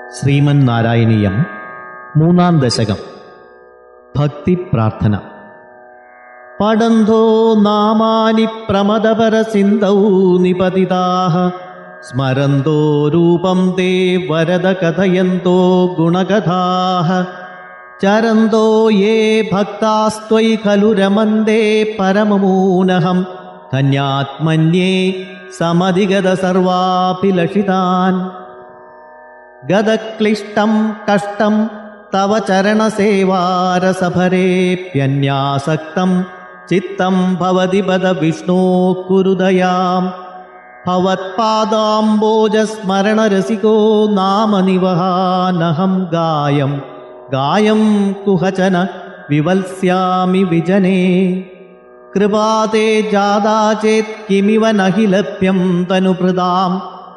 ശ്രീമന്നാരായണീയം മൂന്നാം ദശകം. ഭക്തിപ്രാർത്ഥന. പടന്തോ നാമാനി പ്രമദപരസിന്ധൗ നിപതിതാഃ സ്മരന്തോ രൂപം തേ വരദ കഥയന്തോ ഗുണകഥാഃ ചരന്തോ യേ ഭക്താസ്ത്വയി ഖലു രമന്തേ പരമമൂനഹം ധന്യാത്മന്യേ സമധിഗത സർവാഭിലഷിതാൻ. ഗതക്ലിഷ്ടം കഷ്ടം തവ ചരണസേവാരസഭരേപ്യന്യാസക്തം ചിത്തം ഭവതി പദ വിഷ്ണോ കുരുദയാം. ഭവത്പാദാംബോജസ്മരണരസികോ നാമനിവഹാനഹം ഗായം ഗായം കുഹചന വിവത്സ്യാമി വിജനേ. കൃപാതേ ജാതാ ചേത് കിമിവ നഹി ലഭ്യം തനുഭൃതാം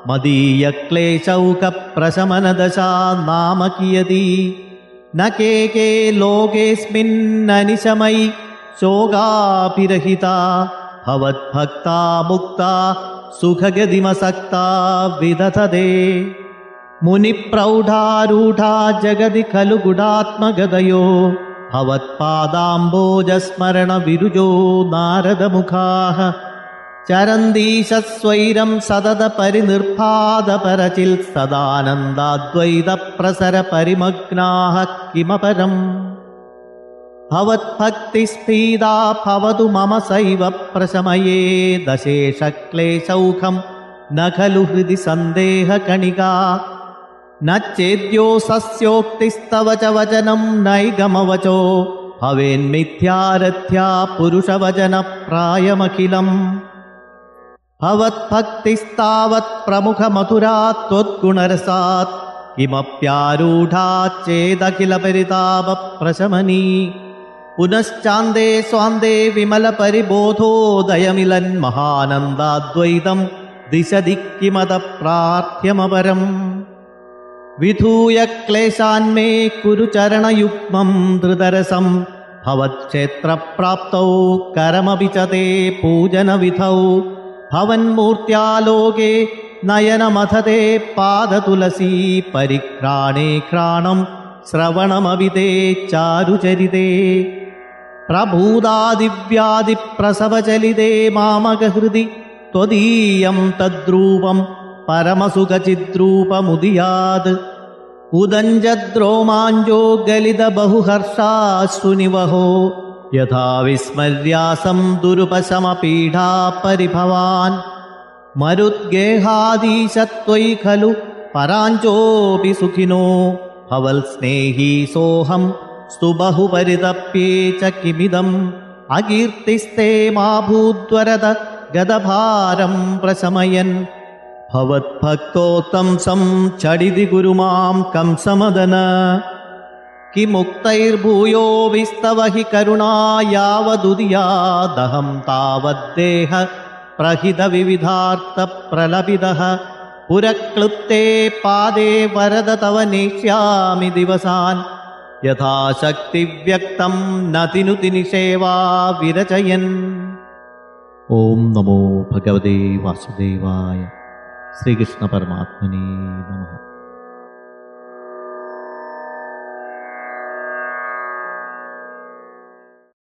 മദീയക്ലേശൗകപ്രശമനദശാ നാമ കിയതി. ന കേകേ ലോകേസ്മിന്നനിശമയി ശോകാഭിരഹിതാ ഭവദ്ഭക്താ മുക്താ സുഖഗതിമസക്താ വിദധതേ. മുനിപ്രൗഢാരൂഢാ ജഗതി ഖലു ഗുഡാത്മഗതയോ ഭവത്പാദാംബോജസ്മരണ വിരുജോ നാരദമുഖാഃ. ചരന്തീശസ്വൈരം സതത പരിനിർഭാതപരചിൽ സദാനന്ദാദ്വൈത പ്രസര പരിമഗ്നാഃ കിമപരം. ഭവത്ഭക്തിസ്ഫീതാ ഭവതു മമ സൈവ പ്രശമയേ ദശേഷക്ലേശൗഖം ന ഖലു ഹൃദി സന്ദേഹകണികാ. ന ചേദ്യോ സസ്യോക്തിസ്തവ ച വചനം നൈഗമവചോ ഭവേന്മിഥ്യാരഥ്യാ പുരുഷവചന പ്രായമഖിലം. ഭവത്ഭക്തിസ്താവത് പ്രമുഖമധുരാ ത്വദ്ഗുണരസാത് കിമപ്യാരൂഢാച്ചേദഖില പരിതാപ പ്രശമനീ. പുനശ്ചാന്ദേ സ്വാന്ദേ വിമല പരിബോധോദയമിലൻ മഹാനന്ദാദ്വൈതം ദിശതി കിമത പ്രാർത്ഥ്യമപരം. വിധൂയ ക്ലേശാന്മേ കുരു ചരണയുഗ്മം ധൃതരസം ഭവത്ക്ഷേത്രപ്രാപ്തൗ കരമപി ച തേ പൂജനവിധൗ. ഭവന്മൂർത്യാലോകേ നയനമഥതേ പാദതുലസീ പരിഘ്രാണേ ഘ്രാണം ശ്രവണമവിതേ ചാരുചരിതേ. പ്രഭൂതാദിവ്യാധിപ്രസവചലിതേ മാമകഹൃദി ത്വദീയം തദ്രൂപം പരമസുഖചിദ്രൂപമുദിയാത്. ഉദഞ്ചദ്രോമാഞ്ചോ ഗലിത ബഹുഹർഷാശ്രുനിവഹോ യഥാ വിസ്മര്യാസം ദുരുപശമപീഠാ പരിഭവാൻ. മരുദ്ഗേഹാദീശത്വയി ഖലു പരാഞ്ചോപി സുഖിനോ ഭവൽ സ്നേഹീ സോഹം സ്തുബഹുപരിതപ്യേ ച കിമിദം. അകീർത്തിസ്തേ മാഭൂദ്വരദ ഗദഭാരം പ്രശമയൻ ഭവദ്ഭക്തോത്തംസം ഛടിതി ഗുരുമാം കംസമദന. കിമുക്തൈർഭൂയോ വിസ്തവ ഹി കരുണാ യാവദുദിയാദഹം താവദ്ദേഹ പ്രഹിത വിവിധാർത്ഥ പ്രലപിതഃ. പുരക്ലുപ്തേ പാദേ വരദ തവ നേഷ്യാമി ദിവസാൻ യഥാശക്തി വ്യക്തം നതിനുതി നിഷേവാ വിരചയൻ. ഓം നമോ ഭഗവതേ വാസുദേവായ. ശ്രീകൃഷ്ണ പരമാത്മനേ നമഃ.